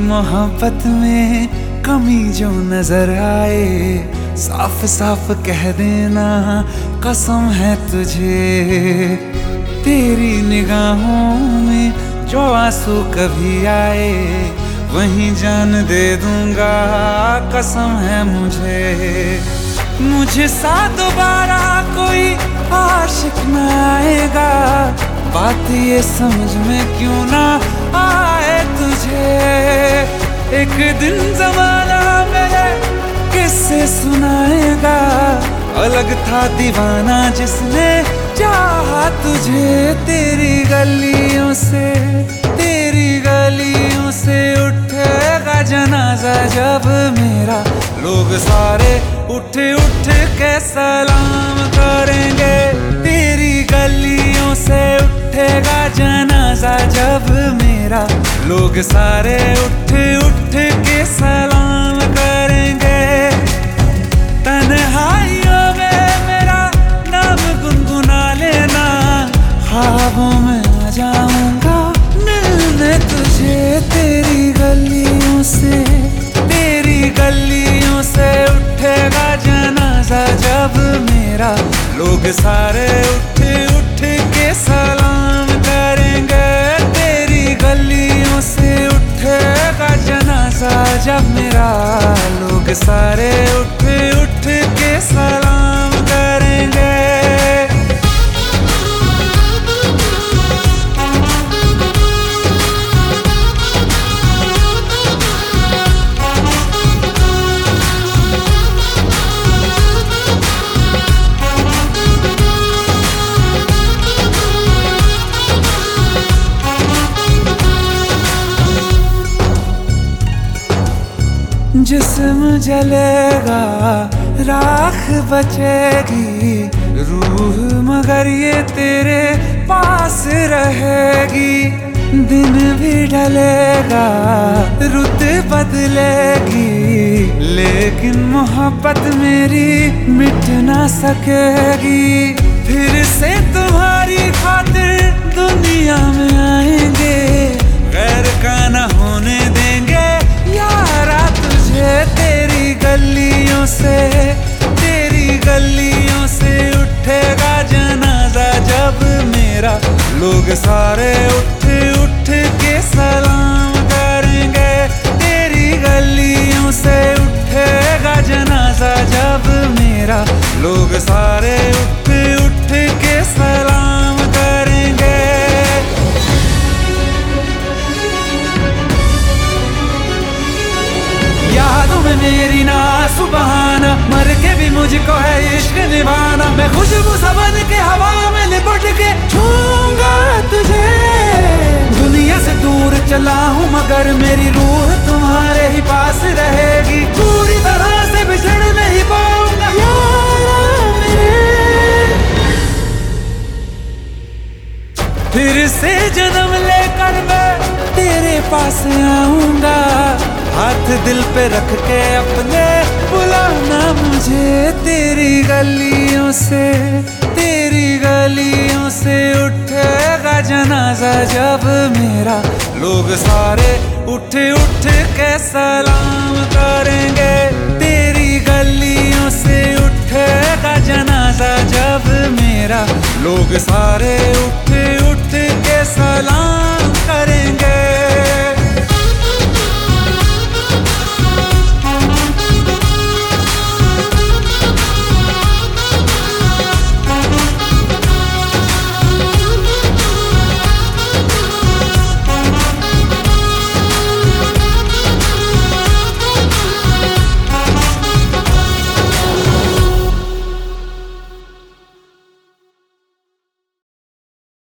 मोहब्बत में कमी जो नजर आए, साफ साफ कह देना कसम है तुझे। तेरी निगाहों में जो आंसू कभी आए, वहीं जान दे दूंगा कसम है मुझे सा दोबारा कोई आशिक न आएगा। बात ये समझ में क्यों ना आए तुझे। एक दिन जमाना मेरे किससे सुनाएगा, अलग था दीवाना जिसने चाहा तुझे। तेरी गलियों से उठेगा जनाजा जब मेरा, लोग सारे उठ उठ के सलाम करेंगे। तेरी गलियों से उठेगा जनाजा जब मेरा, लोग सारे उठ उठ के सलाम करेंगे। तन्हाइयों में मेरा नाम गुनगुना लेना, ख्वाबों में आ जाऊंगा मिलने तुझे। तेरी गलियों से उठेगा जनाजा जब मेरा, लोग सारे उठ उठ के सलाम करेंगे। तेरी गलियों से उठेगा जनाजा जब मेरा, लोग सारे उठ उठ के सलाम करेंगे। जिस्म जलेगा राख बचेगी, रूह मगर ये तेरे पास रहेगी। दिन भी ढलेगा रुत बदलेगी, लेकिन मोहब्बत मेरी मिट ना सकेगी। फिर से तुम्हारी खातिर दुनिया में आएंगे, गैर का न होने देंगे यारा तुझे। तेरी गलियों से उठेगा जनाजा जब मेरा, लोग सारे उठ उठ के सलाम करेंगे। तेरी गलियों से उठेगा जनाजा जब मेरा, लोग सारे उठ उठ के सलाम करेंगे। यादों में मेरी ना सुबहाना, मर के भी मुझको है इश्क निभाना। मैं खुशबू सबन के हवा में लिपट के छूंगा तुझे। दुनिया से दूर चला हूँ मगर मेरी रूह तुम्हारे ही पास रहेगी। पूरी तरह से बिछड़ नहीं पाऊंगा यारा मेरे। फिर से जन्म लेकर मैं तेरे पास आऊंगा, हाथ दिल पे रख के अपने बुलाना मुझे। तेरी गलियों से उठेगा जनाजा जब मेरा, लोग सारे उठ उठ के सलाम करेंगे। तेरी गलियों से उठेगा जनाजा जब मेरा, लोग सारे उठ उठ के सलाम